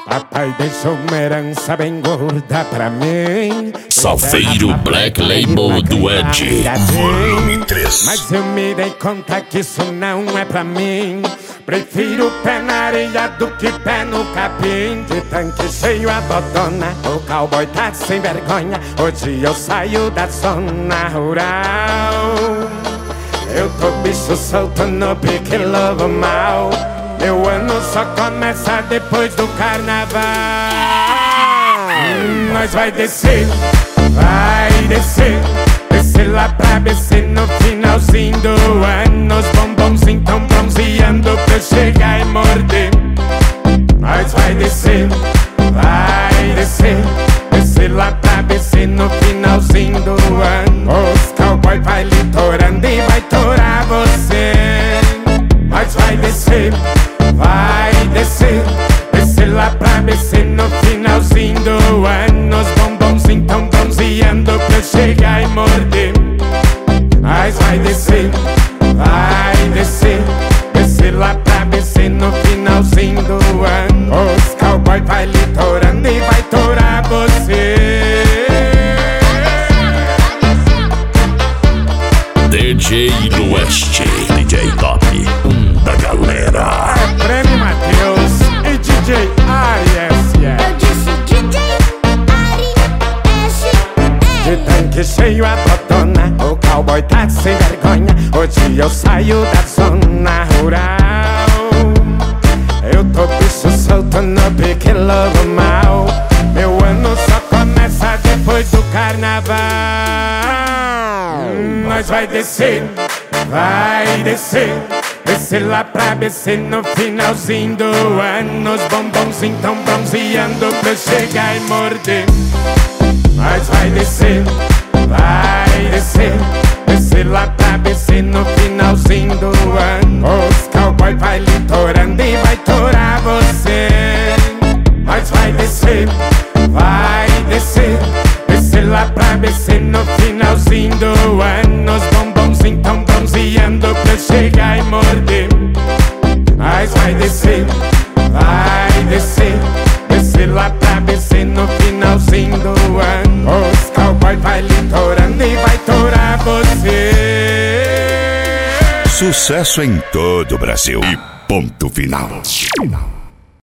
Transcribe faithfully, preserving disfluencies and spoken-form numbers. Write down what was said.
Papai deixou uma herança bem gorda pra mim. Safeiro Black Label do Ed, volume três. Mas eu me dei conta que isso não é pra mim. Prefiro pé na areia do que pé no capim. De tanque cheio a botona, o cowboy tá sem vergonha. Hoje eu saio da zona rural. Eu tô bicho solto no pique lobo mal. Meu ano só começa depois do carnaval. hum, Nós vai descer, vai descer, descer lá pra B C no finalzinho do ano. Os bombons então bronzeando pra eu chegar e morder. Nós vai descer, vai descer, descer lá pra B C no finalzinho do ano. Os cowboy vai litorando e vai torar você. Nós vai descer, vai descer, descer lá pra B C no finalzinho do ano. Os bombons então bronzeando pra eu chegar e morder. Nós vai descer, vai descer, descer lá pra B C no finalzinho do ano. Os cowboy vai litorando e vai torar você. D J Lueste, D J Top um da galera. É Prêmio Matheus e D J Ari S E. Eu disse D J Ari S E. De tanque cheio a botona, o cowboy tá sem vergonha. Hoje eu saio da zona rural. Eu tô bicho solto no pique lobo mal. Meu ano só começa depois do carnaval. hum, Nós vai descer, vai descer, descer lá pra B C no finalzinho do ano. Os bombons então bronzeando pra eu chegar e morder. Nós vai descer, vai descer, descer lá pra B C no finalzinho do ano. Os cowboy vai litorando e vai torar você. Nós vai descer, vai descer, descer lá pra B C no finalzinho do ano. Os bombons então bronzeando pra eu chegar e morder. Nós vai descer, vai descer, descer lá pra B C no finalzinho do ano. Os cowboy vai litorando e vai torar você. Sucesso em todo o Brasil e ponto final.